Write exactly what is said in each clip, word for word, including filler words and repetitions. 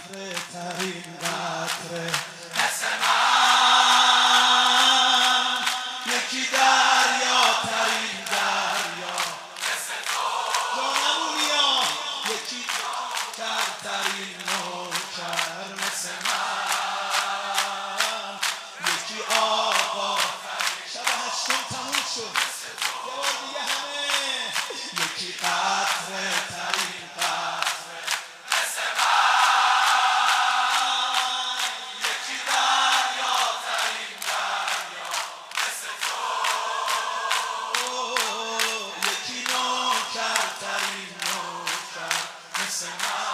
قطره ترین قطره مثل من، یکی دریا ترین دریا مثل تو جانمونیا، یکی کرترین نوکر مثل من، یکی آقا شب هشتم تموم شد یه بار دیگه همه، یکی قطره ترین قطره مثل من، یکی دریا ترین دریا مثل تو، یکی نوکر ترین نوکر مثل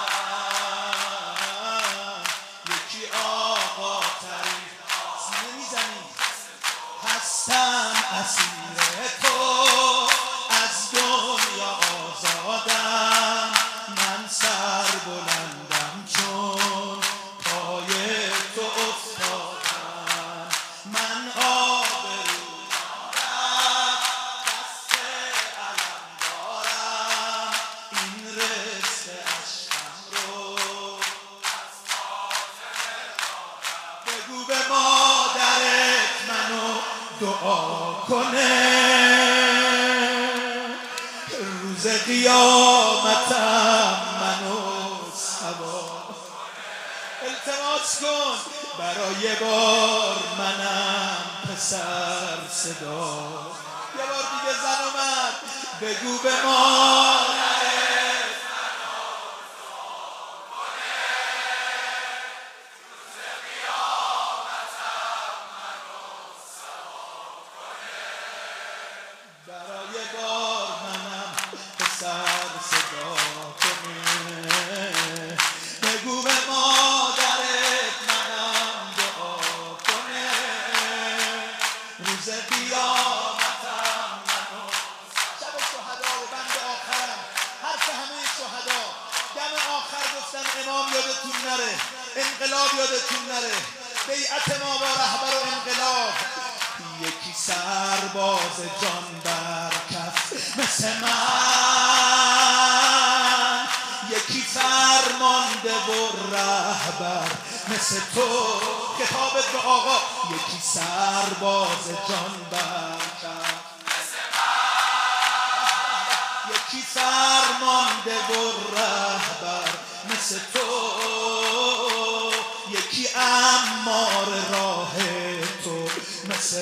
من، یکی آقا ترین. سینه میزنی هستم اسیر تو، از دنیا آزادم، من سر بلندم چون پای تو افتادم، من آبرو دارم، دست علم دارم، این رشته عشقم رو از فاطمه دارم. بگو به مادرت منو دعا کنه، روز قیامتم منو سوار. التماس کن برای بار منم پسر صدا، یه بار دیگه زن اومد بگو به مادرت منو دعا کنه، روز قیامتم منو سوار کنه، برای بار منم پسر صدا کنه. بگو به مادرت منم دعا کنه، روز قیامتم منو. شب شهدا و بند آخرم، حرف همه شهدا، دم آخر گفتن امام یادتون نره، انقلاب یادتون نره، بیعت ما با رهبر و انقلاب. یکی سرباز جان بر کف مثل من، یکی فرمانده و رهبر مثل تو، خطابت به آقا، یکی سرباز جان بر کف مثل من، یکی فرمانده و رهبر مثل تو، یکی امار راه تو مثل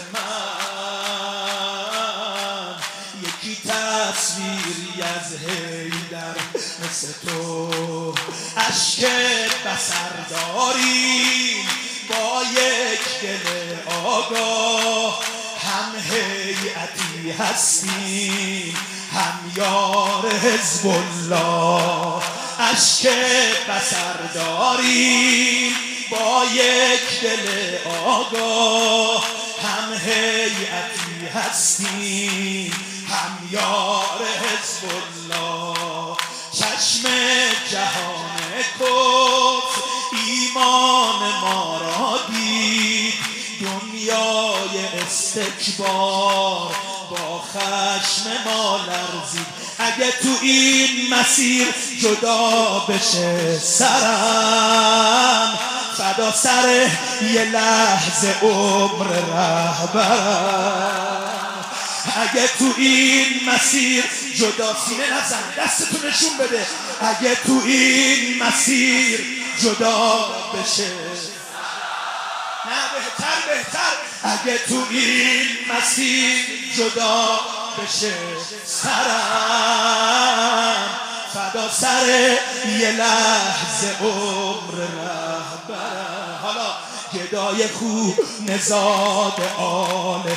من، یکی تصویری از حیدر مثل تو. اشک بصر داریم با یک دل آگاه، هم هیئتی هستیم هم یار حزب الله. اشک بصر داریم با یک دل آگاه، هم هیئتی هستیم هم یار حزب الله. چشم جهان کفر ایمان ما را دید، دنیای استکبار با خشم ما لرزید. اگه تو این مسیر جدا بشه سرم، فدا سر یه لحظه عمر رهبرم. اگه تو این مسیر جدا، سینه نزن دستتو نشون بده، اگه تو این مسیر جدا بشه، نه بهتر بهتر، اگه تو این مسیر جدا بشه سرم، فدا سر یه لحظه عمر رهبرم. حالا گدای خوب نزاد آل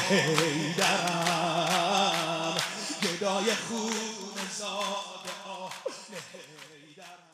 حیدرم، گدای خوب نزاد آل حیدرم.